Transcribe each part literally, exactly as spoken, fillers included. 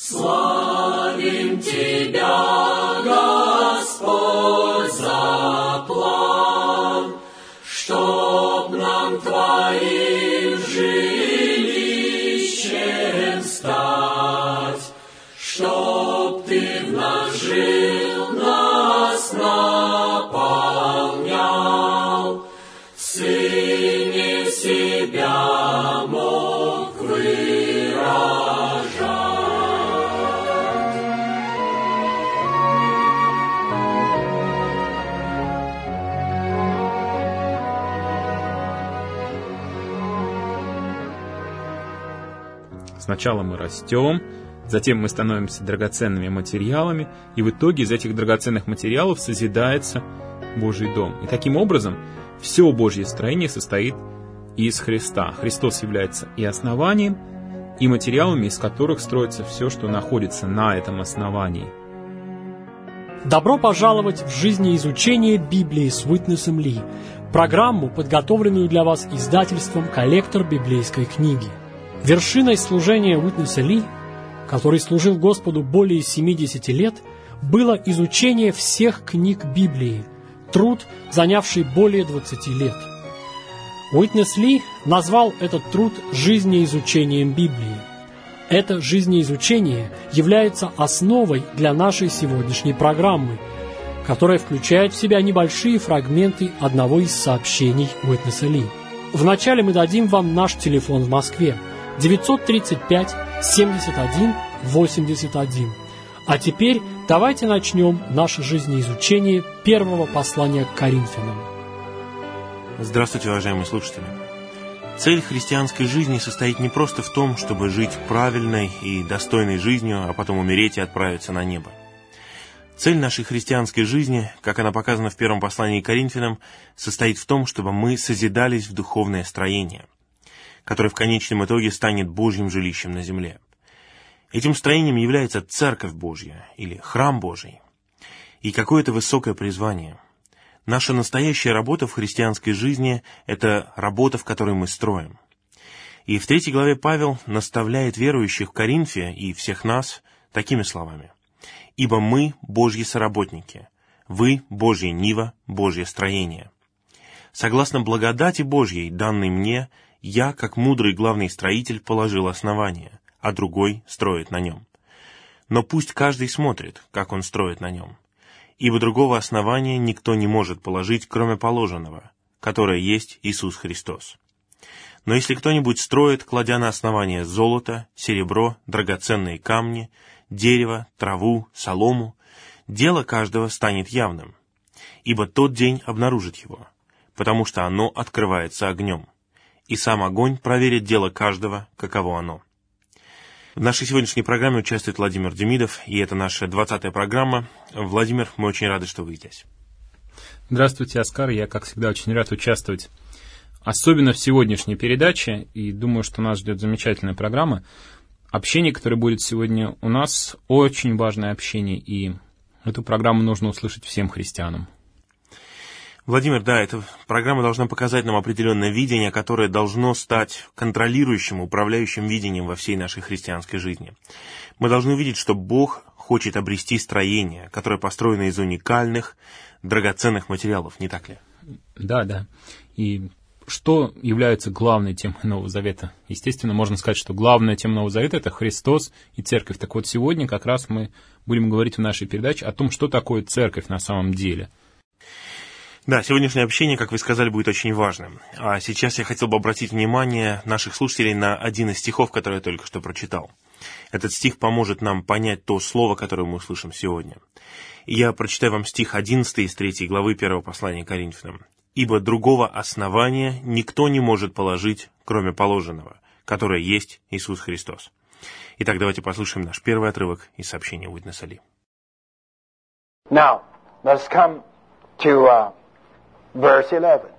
Славим Тебя, Господь, за план, чтоб нам Твоим жилищем стать, чтоб Ты в нас жил, нас наполнял, в Сыне себя мог выражать. Сначала мы растем, затем мы становимся драгоценными материалами, и в итоге из этих драгоценных материалов созидается Божий дом. И таким образом все Божье строение состоит из Христа. Христос является и основанием, и материалами, из которых строится все, что находится на этом основании. Добро пожаловать в жизнеизучение Библии с Уитнесом Ли, программу, подготовленную для вас издательством «Коллектор библейской книги». Вершиной служения Уитнеса Ли, который служил Господу более семидесяти лет, было изучение всех книг Библии, труд, занявший более двадцати лет. Уитнес Ли назвал этот труд жизнеизучением Библии. Это жизнеизучение является основой для нашей сегодняшней программы, которая включает в себя небольшие фрагменты одного из сообщений Уитнеса Ли. Вначале мы дадим вам наш телефон в Москве девятьсот тридцать пять семьдесят один восемьдесят один. А теперь давайте начнем наше жизнеизучение первого послания к Коринфянам. Здравствуйте, уважаемые слушатели. Цель христианской жизни состоит не просто в том, чтобы жить правильной и достойной жизнью, а потом умереть и отправиться на небо. Цель нашей христианской жизни, как она показана в первом послании к Коринфянам, состоит в том, чтобы мы созидались в духовное строение, которое в конечном итоге станет Божьим жилищем на земле. Этим строением является Церковь Божья или Храм Божий. И какое-то высокое призвание. Наша настоящая работа в христианской жизни – это работа, в которой мы строим. И в третьей главе Павел наставляет верующих в Коринфе и всех нас такими словами. «Ибо мы – Божьи соработники, вы – Божья нива, Божье строение. Согласно благодати Божьей, данной мне, я, как мудрый главный строитель, положил основание, а другой строит на нем. Но пусть каждый смотрит, как он строит на нем. Ибо другого основания никто не может положить, кроме положенного, которое есть Иисус Христос. Но если кто-нибудь строит, кладя на основание золото, серебро, драгоценные камни, дерево, траву, солому, дело каждого станет явным, ибо тот день обнаружит его, потому что оно открывается огнем. И сам огонь проверит дело каждого, каково оно». В нашей сегодняшней программе участвует Владимир Демидов, и это наша двадцатая программа. Владимир, мы очень рады, что вы здесь. Здравствуйте, Оскар. Я, как всегда, очень рад участвовать, особенно в сегодняшней передаче, и думаю, что нас ждет замечательная программа. Общение, которое будет сегодня у нас, очень важное общение, и эту программу нужно услышать всем христианам. Владимир, да, эта программа должна показать нам определенное видение, которое должно стать контролирующим, управляющим видением во всей нашей христианской жизни. Мы должны увидеть, что Бог хочет обрести строение, которое построено из уникальных, драгоценных материалов, не так ли? Да, да. И что является главной темой Нового Завета? Естественно, можно сказать, что главная тема Нового Завета – это Христос и Церковь. Так вот, сегодня как раз мы будем говорить в нашей передаче о том, что такое Церковь на самом деле. Да, сегодняшнее общение, как вы сказали, будет очень важным. А сейчас я хотел бы обратить внимание наших слушателей на один из стихов, который я только что прочитал. Этот стих поможет нам понять то слово, которое мы услышим сегодня. И я прочитаю вам стих одиннадцатый из третьей главы первого послания к Коринфянам. «Ибо другого основания никто не может положить, кроме положенного, которое есть Иисус Христос». Итак, давайте послушаем наш первый отрывок из сообщения Уитнеса Ли. Now, let's come to uh, verse eleven.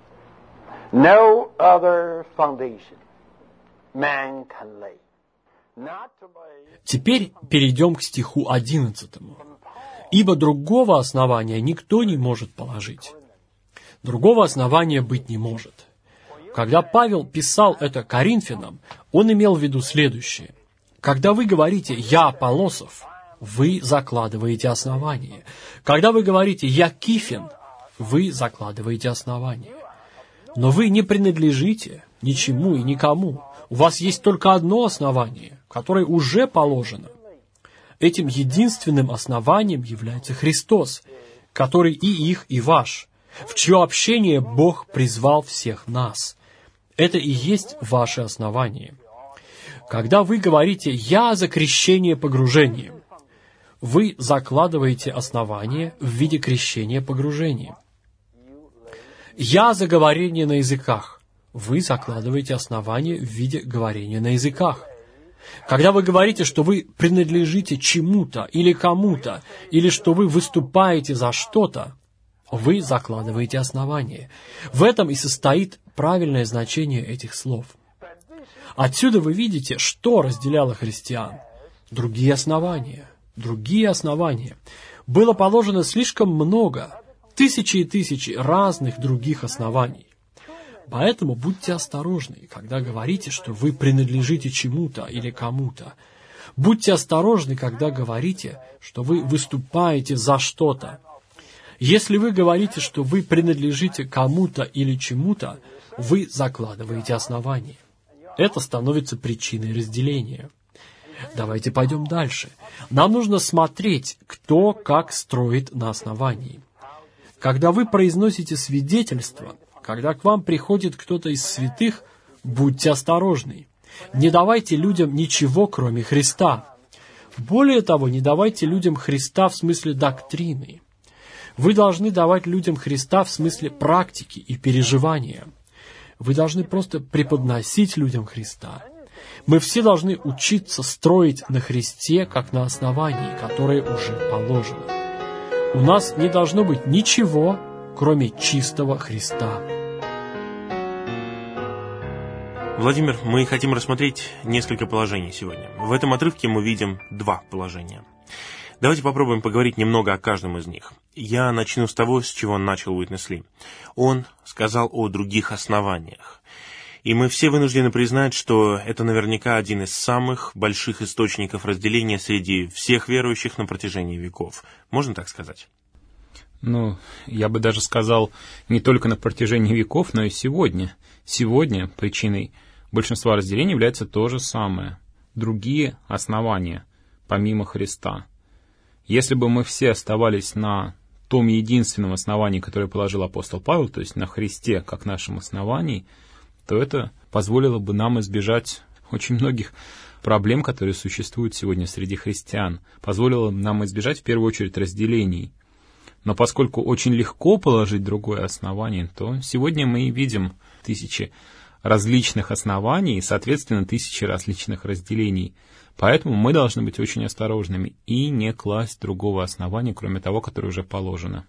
No other foundation man can lay. Not to lay... Теперь перейдем к стиху одиннадцатому. «Ибо другого основания никто не может положить». Другого основания быть не может. Когда Павел писал это Коринфянам, он имел в виду следующее. Когда вы говорите «я Аполлосов», вы закладываете основание. Когда вы говорите «я Кифин», вы закладываете основание. Но вы не принадлежите ничему и никому. У вас есть только одно основание, которое уже положено. Этим единственным основанием является Христос, который и их, и ваш, в чье общение Бог призвал всех нас. Это и есть ваше основание. Когда вы говорите «я за крещение погружением», вы закладываете основание в виде крещения погружением. «Я за говорение на языках», вы закладываете основание в виде говорения на языках. Когда вы говорите, что вы принадлежите чему-то или кому-то, или что вы выступаете за что-то, вы закладываете основание. В этом и состоит правильное значение этих слов. Отсюда вы видите, что разделяло христиан. Другие основания. Другие основания. Было положено слишком много, тысячи и тысячи разных других оснований. Поэтому будьте осторожны, когда говорите, что вы принадлежите чему-то или кому-то. Будьте осторожны, когда говорите, что вы выступаете за что-то. Если вы говорите, что вы принадлежите кому-то или чему-то, вы закладываете основание. Это становится причиной разделения. Давайте пойдем дальше. Нам нужно смотреть, кто как строит на основании. Когда вы произносите свидетельство, когда к вам приходит кто-то из святых, будьте осторожны. Не давайте людям ничего, кроме Христа. Более того, не давайте людям Христа в смысле доктрины. Вы должны давать людям Христа в смысле практики и переживания. Вы должны просто преподносить людям Христа. Мы все должны учиться строить на Христе, как на основании, которое уже положено. У нас не должно быть ничего, кроме чистого Христа. Владимир, мы хотим рассмотреть несколько положений сегодня. В этом отрывке мы видим два положения. Давайте попробуем поговорить немного о каждом из них. Я начну с того, с чего начал Уитнес Ли. Он сказал о других основаниях. И мы все вынуждены признать, что это наверняка один из самых больших источников разделения среди всех верующих на протяжении веков. Можно так сказать? Ну, я бы даже сказал, не только на протяжении веков, но и сегодня. Сегодня причиной большинства разделений является то же самое. Другие основания, помимо Христа. Если бы мы все оставались на том единственном основании, которое положил апостол Павел, то есть на Христе как нашем основании, то это позволило бы нам избежать очень многих проблем, которые существуют сегодня среди христиан. Позволило нам избежать в первую очередь разделений. Но поскольку очень легко положить другое основание, то сегодня мы и видим тысячи различных оснований и, соответственно, тысячи различных разделений. Поэтому мы должны быть очень осторожными и не класть другого основания, кроме того, которое уже положено.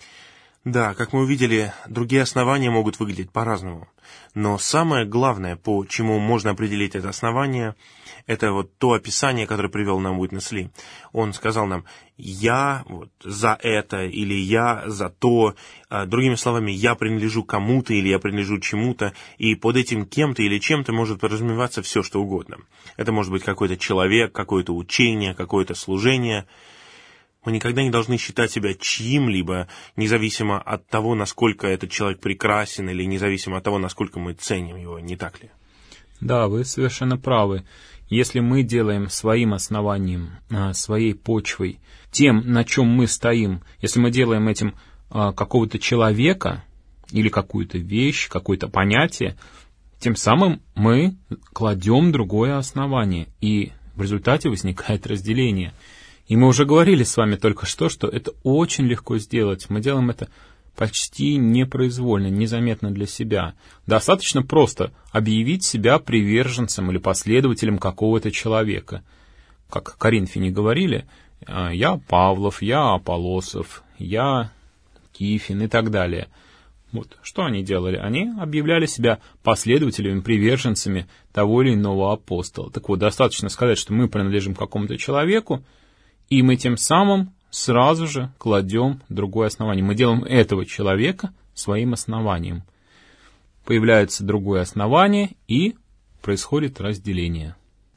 Да, как мы увидели, другие основания могут выглядеть по-разному. Но самое главное, по чему можно определить это основание, это вот то описание, которое привел нам Уитнес Ли. Он сказал нам «я вот, за это» или «я за то». Другими словами, «я принадлежу кому-то» или «я принадлежу чему-то». И под этим кем-то или чем-то может подразумеваться все, что угодно. Это может быть какой-то человек, какое-то учение, какое-то служение. Мы никогда не должны считать себя чьим-либо, независимо от того, насколько этот человек прекрасен, или независимо от того, насколько мы ценим его, не так ли? Да, вы совершенно правы. Если мы делаем своим основанием, своей почвой, тем, на чем мы стоим, если мы делаем этим какого-то человека или какую-то вещь, какое-то понятие, тем самым мы кладем другое основание, и в результате возникает разделение. И мы уже говорили с вами только что, что это очень легко сделать. Мы делаем это почти непроизвольно, незаметно для себя. Достаточно просто объявить себя приверженцем или последователем какого-то человека. Как коринфяне говорили, я Павлов, я Аполлосов, я Кифин и так далее. Вот. Что они делали? Они объявляли себя последователями, приверженцами того или иного апостола. Так вот, достаточно сказать, что мы принадлежим какому-то человеку, и мы тем самым сразу же кладем другое основание. Мы делаем этого человека своим основанием. Появляется другое основание, и происходит разделение.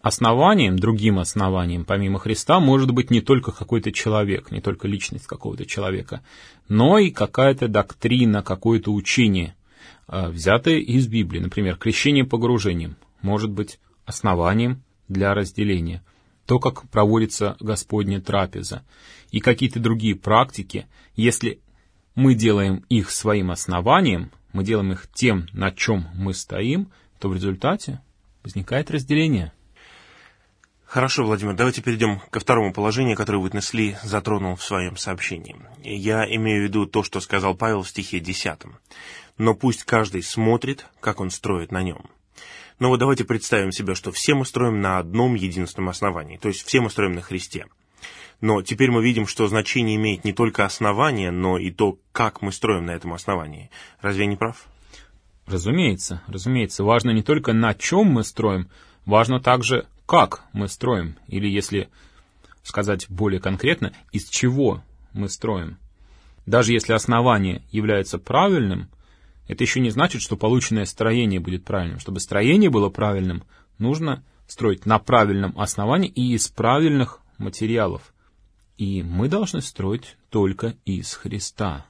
основанием, другим основанием, помимо Христа, может быть не только какой-то человек, не только личность какого-то человека, но и какая-то доктрина, какое-то учение, взятое из Библии. Например, крещение погружением может быть основанием для разделения. То, как проводится Господня трапеза и какие-то другие практики, если мы делаем их своим основанием, мы делаем их тем, на чем мы стоим, то в результате возникает разделение. Хорошо, Владимир, давайте перейдем ко второму положению, которое Уитнес Ли затронул в своем сообщении. Я имею в виду то, что сказал Павел в стихе десятом. «Но пусть каждый смотрит, как он строит на нем». Но вот давайте представим себе, что все мы строим на одном единственном основании, то есть все мы строим на Христе. Но теперь мы видим, что значение имеет не только основание, но и то, как мы строим на этом основании. Разве я не прав? Разумеется, разумеется. Важно не только на чем мы строим, важно также, как мы строим. Или, если сказать более конкретно, из чего мы строим. Даже если основание является правильным, это еще не значит, что полученное строение будет правильным. Чтобы строение было правильным, нужно строить на правильном основании и из правильных материалов. И мы должны строить только из Христа.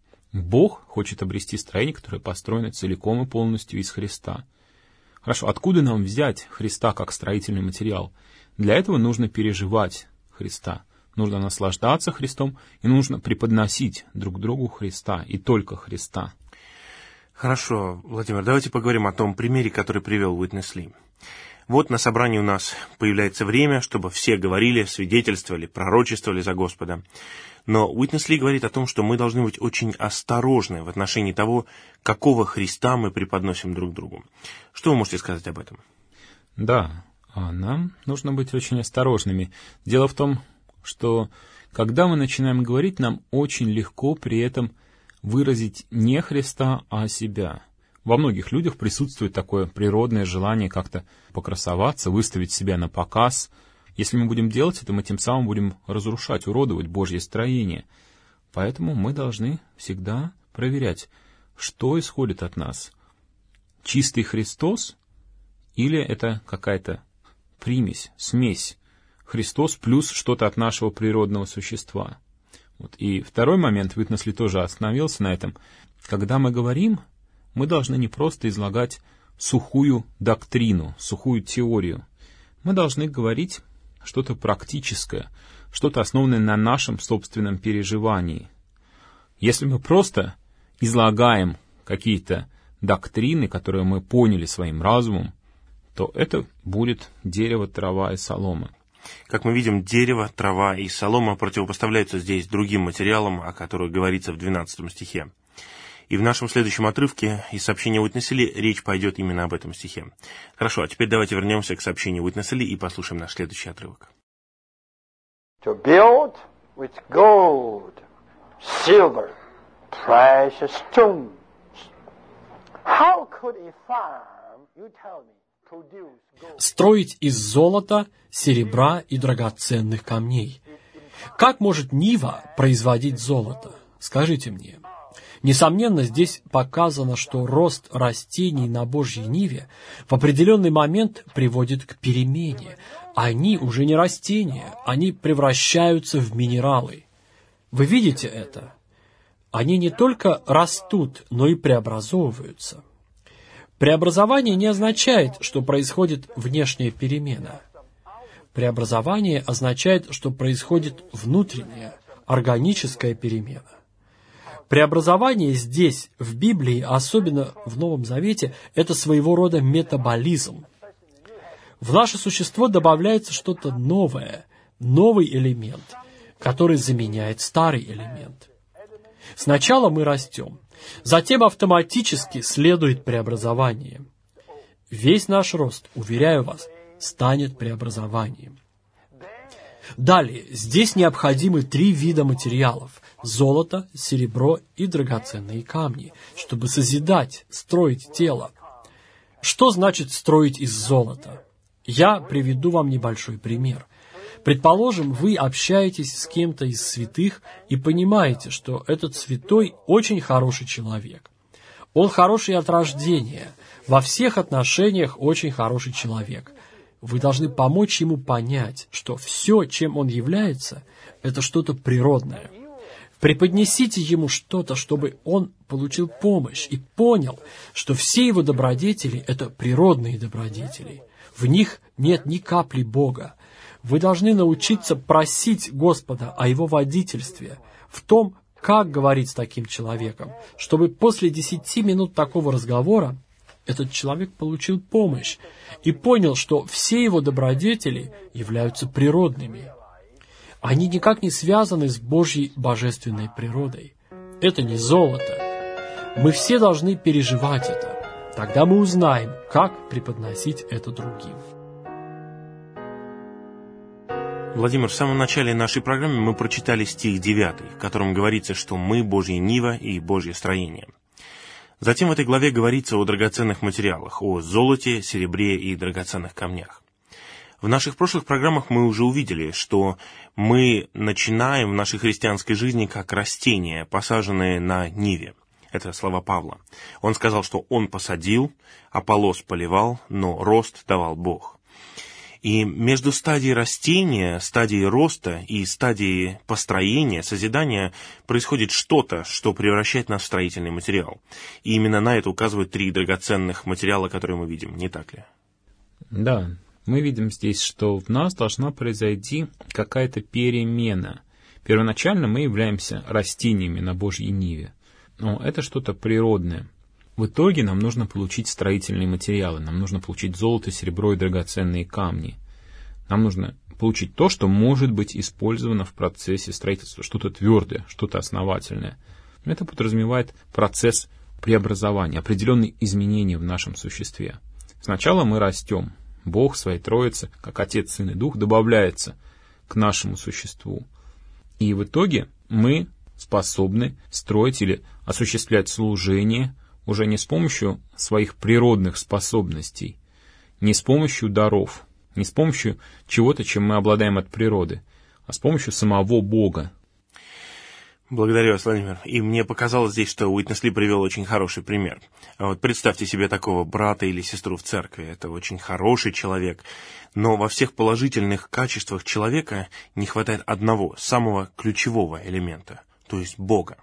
Бог хочет обрести строение, которое построено целиком и полностью из Христа. Хорошо, откуда нам взять Христа как строительный материал? Для этого нужно переживать Христа. Нужно наслаждаться Христом и нужно преподносить друг другу Христа и только Христа. Хорошо, Владимир, давайте поговорим о том примере, который привел Уитнес Ли. Вот на собрании у нас появляется время, чтобы все говорили, свидетельствовали, пророчествовали за Господа. Но Уитнес Ли говорит о том, что мы должны быть очень осторожны в отношении того, какого Христа мы преподносим друг другу. Что вы можете сказать об этом? Да, нам нужно быть очень осторожными. Дело в том, что когда мы начинаем говорить, нам очень легко при этом выразить не Христа, а себя. Во многих людях присутствует такое природное желание как-то покрасоваться, выставить себя на показ. Если мы будем делать это, мы тем самым будем разрушать, уродовать Божье строение. Поэтому мы должны всегда проверять, что исходит от нас. Чистый Христос или это какая-то примесь, смесь? Христос плюс что-то от нашего природного существа. Вот. И второй момент, Уитнес Ли тоже остановился на этом. Когда мы говорим, мы должны не просто излагать сухую доктрину, сухую теорию. Мы должны говорить что-то практическое, что-то основанное на нашем собственном переживании. Если мы просто излагаем какие-то доктрины, которые мы поняли своим разумом, то это будет дерево, трава и солома. Как мы видим, дерево, трава и солома противопоставляются здесь другим материалам, о которых говорится в двенадцатом стихе. И в нашем следующем отрывке из сообщения Уитнеса Ли речь пойдет именно об этом стихе. Хорошо, а теперь давайте вернемся к сообщению Уитнеса Ли и послушаем наш следующий отрывок. To build with gold, silver, precious stones. How could a farm, you tell me, produce gold? Строить из золота, серебра и драгоценных камней. Как может нива производить золото? Скажите мне. Несомненно, здесь показано, что рост растений на Божьей ниве в определенный момент приводит к перемене. Они уже не растения, они превращаются в минералы. Вы видите это? Они не только растут, но и преобразовываются. Преобразование не означает, что происходит внешняя перемена. Преобразование означает, что происходит внутренняя, органическая перемена. Преобразование здесь, в Библии, особенно в Новом Завете, это своего рода метаболизм. В наше существо добавляется что-то новое, новый элемент, который заменяет старый элемент. Сначала мы растем, затем автоматически следует преобразование. Весь наш рост, уверяю вас, станет преобразованием. Далее, здесь необходимы три вида материалов – золото, серебро и драгоценные камни, чтобы созидать, строить тело. Что значит строить из золота? Я приведу вам небольшой пример. Предположим, вы общаетесь с кем-то из святых и понимаете, что этот святой очень хороший человек. Он хороший от рождения, во всех отношениях очень хороший человек. вы должны помочь ему понять, что все, чем он является, это что-то природное. Преподнесите ему что-то, чтобы он получил помощь и понял, что все его добродетели – это природные добродетели. В них нет ни капли Бога. Вы должны научиться просить Господа о его водительстве, в том, как говорить с таким человеком, чтобы после десяти минут такого разговора этот человек получил помощь и понял, что все его добродетели являются природными. Они никак не связаны с Божьей божественной природой. Это не золото. Мы все должны переживать это. Тогда мы узнаем, как преподносить это другим. Владимир, в самом начале нашей программы мы прочитали стих девятый, в котором говорится, что мы Божья нива и Божье строение. Затем в этой главе говорится о драгоценных материалах, о золоте, серебре и драгоценных камнях. В наших прошлых программах мы уже увидели, что мы начинаем в нашей христианской жизни как растения, посаженные на ниве. Это слова Павла. Он сказал, что он посадил, Аполлос поливал, но рост давал Бог. И между стадией растения, стадией роста и стадией построения, созидания происходит что-то, что превращает нас в строительный материал. И именно на это указывают три драгоценных материала, которые мы видим, не так ли? Да. Мы видим здесь, что в нас должна произойти какая-то перемена. Первоначально мы являемся растениями на Божьей ниве, но это что-то природное. В итоге нам нужно получить строительные материалы, нам нужно получить золото, серебро и драгоценные камни. Нам нужно получить то, что может быть использовано в процессе строительства, что-то твердое, что-то основательное. Это подразумевает процесс преобразования, определенные изменения в нашем существе. Сначала мы растем. Бог в своей Троице, как Отец, Сын и Дух, добавляется к нашему существу. И в итоге мы способны строить или осуществлять служение уже не с помощью своих природных способностей, не с помощью даров, не с помощью чего-то, чем мы обладаем от природы, а с помощью самого Бога. Благодарю вас, Владимир. И мне показалось здесь, что Уитнес Ли привел очень хороший пример. Вот представьте себе такого брата или сестру в церкви. Это очень хороший человек. Но во всех положительных качествах человека не хватает одного, самого ключевого элемента, то есть Бога.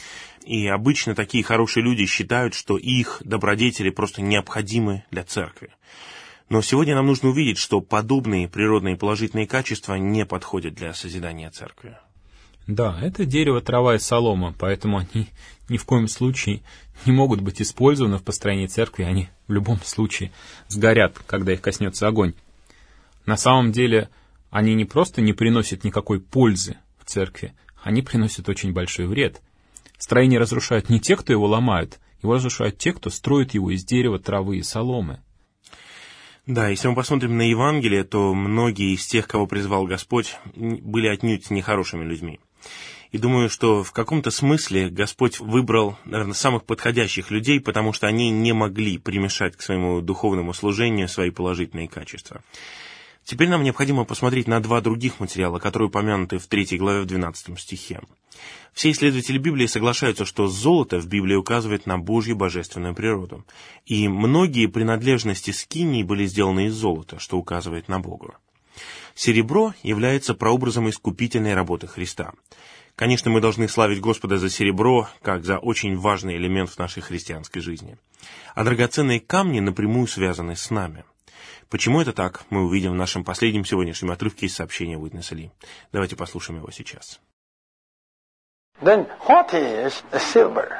И обычно такие хорошие люди считают, что их добродетели просто необходимы для церкви. Но сегодня нам нужно увидеть, что подобные природные положительные качества не подходят для созидания церкви. Да, это дерево, трава и солома, поэтому они ни в коем случае не могут быть использованы в построении церкви, они в любом случае сгорят, когда их коснется огонь. На самом деле, они не просто не приносят никакой пользы в церкви, они приносят очень большой вред. Строение разрушают не те, кто его ломают, его разрушают те, кто строит его из дерева, травы и соломы. Да, если мы посмотрим на Евангелие, то многие из тех, кого призвал Господь, были отнюдь нехорошими людьми. И думаю, что в каком-то смысле Господь выбрал, наверное, самых подходящих людей, потому что они не могли примешать к своему духовному служению свои положительные качества. Теперь нам необходимо посмотреть на два других материала, которые упомянуты в третьей главе в двенадцатом стихе. Все исследователи Библии соглашаются, что золото в Библии указывает на Божью божественную природу. И многие принадлежности скинии были сделаны из золота, что указывает на Бога. Серебро является прообразом искупительной работы Христа. Конечно, мы должны славить Господа за серебро, как за очень важный элемент в нашей христианской жизни. А драгоценные камни напрямую связаны с нами. Почему это так, мы увидим в нашем последнем сегодняшнем отрывке из сообщения Уитнеса Ли. Давайте послушаем его сейчас. Then what is silver?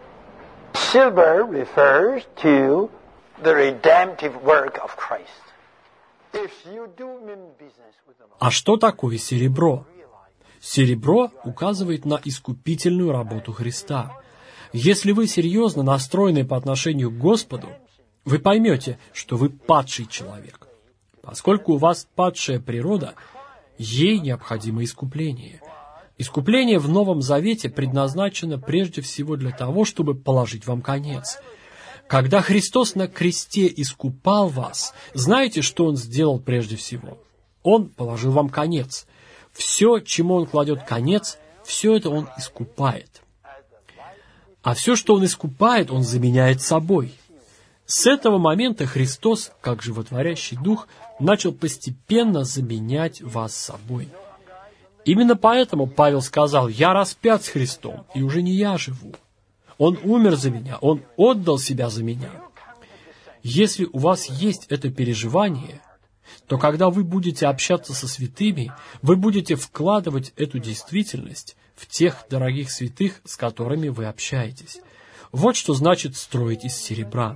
Silver refers to the redemptive work of Christ. If you do mean business with the Lord. А что такое серебро? Серебро указывает на искупительную работу Христа. Если вы серьезно настроены по отношению к Господу, вы поймете, что вы падший человек. Поскольку у вас падшая природа, ей необходимо искупление. Искупление в Новом Завете предназначено прежде всего для того, чтобы положить вам конец. Когда Христос на кресте искупал вас, знаете, что Он сделал прежде всего? Он положил вам конец. Все, чему Он кладет конец, все это Он искупает. А все, что Он искупает, Он заменяет собой. С этого момента Христос, как животворящий Дух, начал постепенно заменять вас собой. Именно поэтому Павел сказал: «Я распят с Христом, и уже не я живу. Он умер за меня, Он отдал себя за меня». Если у вас есть это переживание, то когда вы будете общаться со святыми, вы будете вкладывать эту действительность в тех дорогих святых, с которыми вы общаетесь. Вот что значит строить из серебра.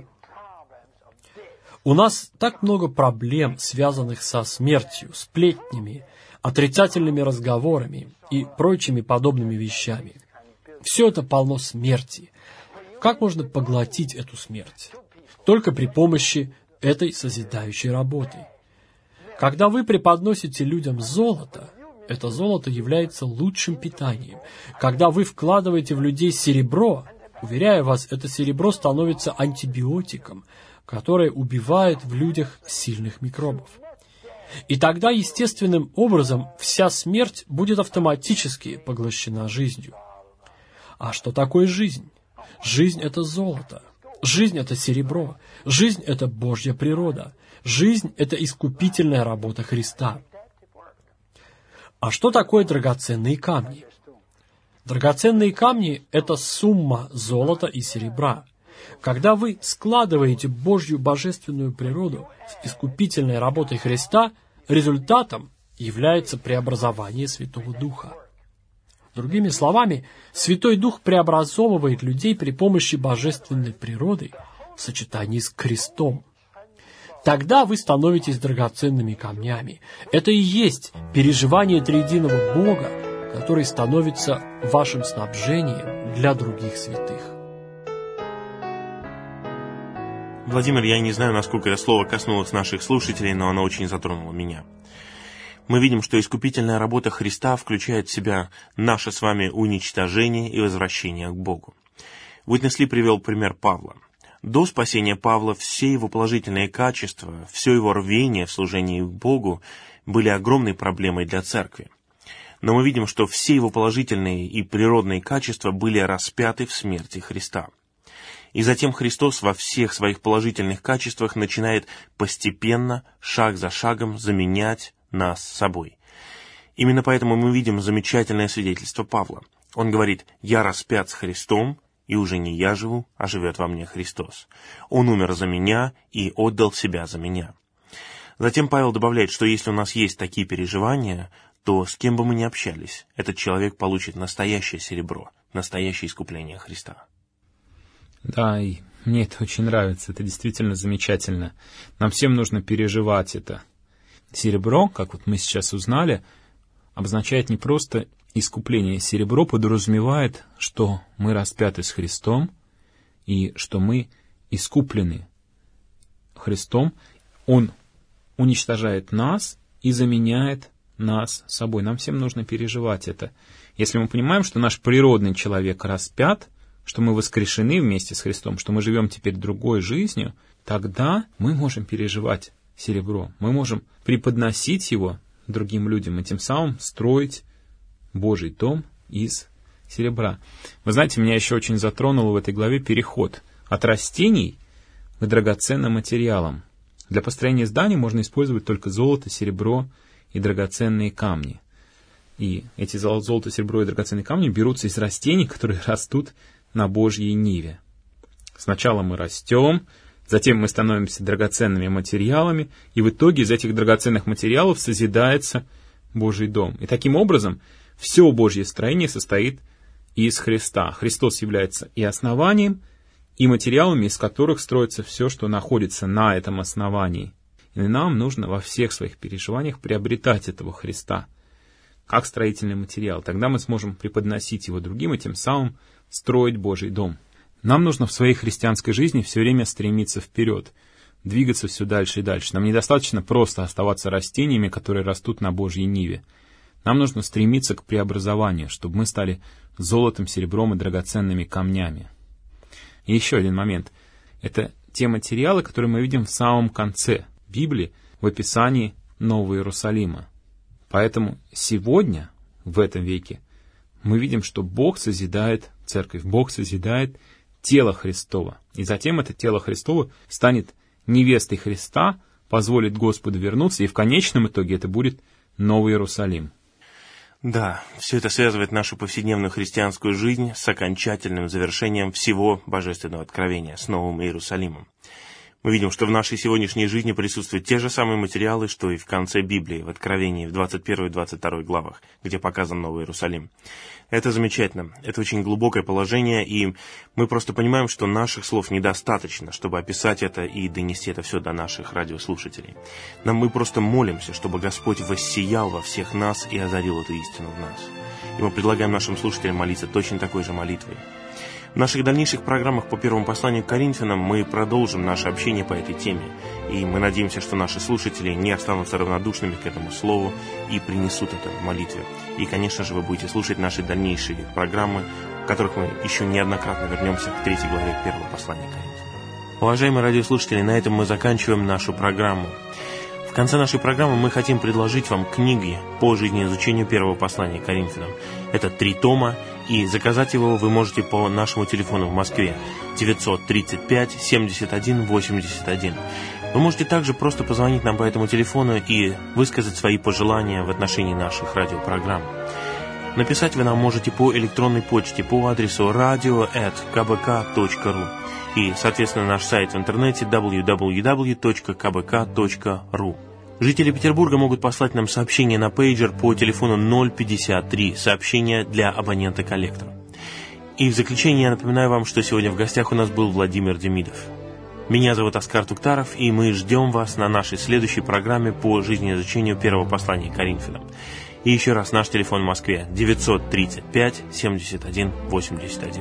У нас так много проблем, связанных со смертью, сплетнями, отрицательными разговорами и прочими подобными вещами. Все это полно смерти. Как можно поглотить эту смерть? Только при помощи этой созидающей работы. Когда вы преподносите людям золото, это золото является лучшим питанием. Когда вы вкладываете в людей серебро, уверяю вас, это серебро становится антибиотиком, которое убивает в людях сильных микробов. И тогда естественным образом вся смерть будет автоматически поглощена жизнью. А что такое жизнь? Жизнь — это золото. Жизнь — это серебро. Жизнь — это Божья природа. Жизнь — это искупительная работа Христа. А что такое драгоценные камни? Драгоценные камни — это сумма золота и серебра. Когда вы складываете Божью божественную природу с искупительной работой Христа, результатом является преобразование Святого Духа. Другими словами, Святой Дух преобразовывает людей при помощи божественной природы в сочетании с крестом. Тогда вы становитесь драгоценными камнями. Это и есть переживание триединого Бога, который становится вашим снабжением для других святых. Владимир, я не знаю, насколько это слово коснулось наших слушателей, но оно очень затронуло меня. Мы видим, что искупительная работа Христа включает в себя наше с вами уничтожение и возвращение к Богу. Уитнес Ли привел пример Павла. До спасения Павла все его положительные качества, все его рвение в служении Богу были огромной проблемой для церкви. Но мы видим, что все его положительные и природные качества были распяты в смерти Христа. И затем Христос во всех своих положительных качествах начинает постепенно, шаг за шагом, заменять нас собой. Именно поэтому мы видим замечательное свидетельство Павла. Он говорит: «Я распят с Христом, и уже не я живу, а живет во мне Христос. Он умер за меня и отдал себя за меня». Затем Павел добавляет, что если у нас есть такие переживания, то с кем бы мы ни общались, этот человек получит настоящее серебро, настоящее искупление Христа. Да, и мне это очень нравится, это действительно замечательно. Нам всем нужно переживать это. Серебро, как вот мы сейчас узнали, обозначает не просто искупление. Серебро подразумевает, что мы распяты с Христом и что мы искуплены Христом. Он уничтожает нас и заменяет нас собой. Нам всем нужно переживать это. Если мы понимаем, что наш природный человек распят, что мы воскрешены вместе с Христом, что мы живем теперь другой жизнью, тогда мы можем переживать серебро. Мы можем преподносить его другим людям и тем самым строить Божий дом из серебра. Вы знаете, меня еще очень затронул в этой главе переход от растений к драгоценным материалам. Для построения зданий можно использовать только золото, серебро и драгоценные камни. И эти золото, серебро и драгоценные камни берутся из растений, которые растут на Божьей ниве. Сначала мы растем, затем мы становимся драгоценными материалами, и в итоге из этих драгоценных материалов созидается Божий дом. И таким образом все Божье строение состоит из Христа. Христос является и основанием, и материалами, из которых строится все, что находится на этом основании. И нам нужно во всех своих переживаниях приобретать этого Христа как строительный материал. Тогда мы сможем преподносить его другим и тем самым строить Божий дом. Нам нужно в своей христианской жизни все время стремиться вперед, двигаться все дальше и дальше. Нам недостаточно просто оставаться растениями, которые растут на Божьей ниве. Нам нужно стремиться к преобразованию, чтобы мы стали золотом, серебром и драгоценными камнями. И еще один момент. Это те материалы, которые мы видим в самом конце Библии, в описании Нового Иерусалима. Поэтому сегодня, в этом веке, мы видим, что Бог созидает церковь, Бог созидает тело Христово. И затем это тело Христово станет невестой Христа, позволит Господу вернуться, и в конечном итоге это будет Новый Иерусалим. Да, все это связывает нашу повседневную христианскую жизнь с окончательным завершением всего божественного откровения, с Новым Иерусалимом. Мы видим, что в нашей сегодняшней жизни присутствуют те же самые материалы, что и в конце Библии, в Откровении, в двадцать первой и двадцать второй главах, где показан Новый Иерусалим. Это замечательно, это очень глубокое положение, и мы просто понимаем, что наших слов недостаточно, чтобы описать это и донести это все до наших радиослушателей. Нам мы просто молимся, чтобы Господь воссиял во всех нас и озарил эту истину в нас. И мы предлагаем нашим слушателям молиться точно такой же молитвой. В наших дальнейших программах по первому посланию к Коринфянам мы продолжим наше общение по этой теме, и мы надеемся, что наши слушатели не останутся равнодушными к этому слову и принесут это в молитве. И, конечно же, вы будете слушать наши дальнейшие программы, в которых мы еще неоднократно вернемся к третьей главе первого послания к Коринфянам. Уважаемые радиослушатели, на этом мы заканчиваем нашу программу. В конце нашей программы мы хотим предложить вам книги по жизнеизучению первого послания к Коринфянам. Это три тома, и заказать его вы можете по нашему телефону в Москве девятьсот тридцать пять семьдесят один восемьдесят один. Вы можете также просто позвонить нам по этому телефону и высказать свои пожелания в отношении наших радиопрограмм. Написать вы нам можете по электронной почте по адресу radio at k b k точка ru и, соответственно, наш сайт в интернете дабл ю дабл ю дабл ю точка к б к точка ру. Жители Петербурга могут послать нам сообщение на пейджер по телефону ноль пятьдесят три, сообщение для абонента-коллектора. И в заключение я напоминаю вам, что сегодня в гостях у нас был Владимир Демидов. Меня зовут Оскар Туктаров, и мы ждем вас на нашей следующей программе по жизнеизучению первого послания к Коринфянам. И еще раз наш телефон в Москве девятьсот тридцать пять семьдесят один восемьдесят один.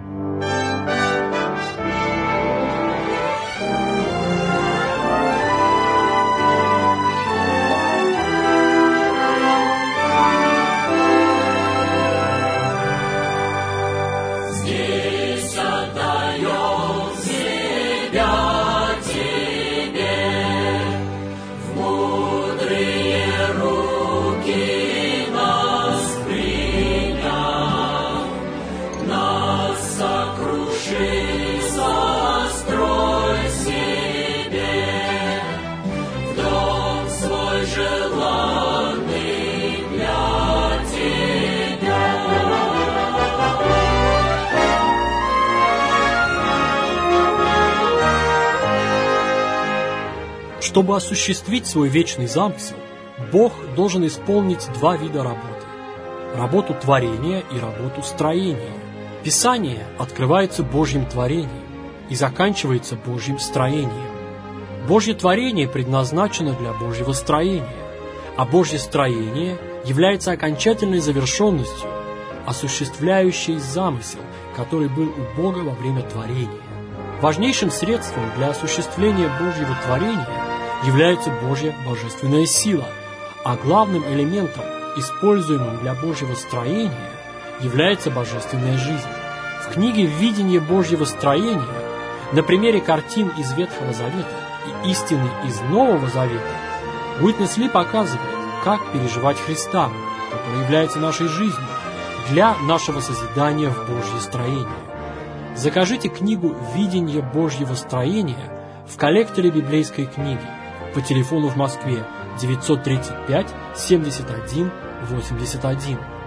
Чтобы осуществить свой вечный замысел, Бог должен исполнить два вида работы – работу творения и работу строения. Писание открывается Божьим творением и заканчивается Божьим строением. Божье творение предназначено для Божьего строения, а Божье строение является окончательной завершенностью, осуществляющей замысел, который был у Бога во время творения. Важнейшим средством для осуществления Божьего творения является Божья божественная сила, а главным элементом, используемым для Божьего строения, является божественная жизнь. В книге «Видение Божьего строения» на примере картин из Ветхого Завета и истины из Нового Завета Уитнес Ли показывает, как переживать Христа, который является нашей жизнью, для нашего созидания в Божье строение. Закажите книгу «Видение Божьего строения» в коллекторе библейской книги по телефону в Москве девятьсот тридцать пять семьдесят один восемьдесят один.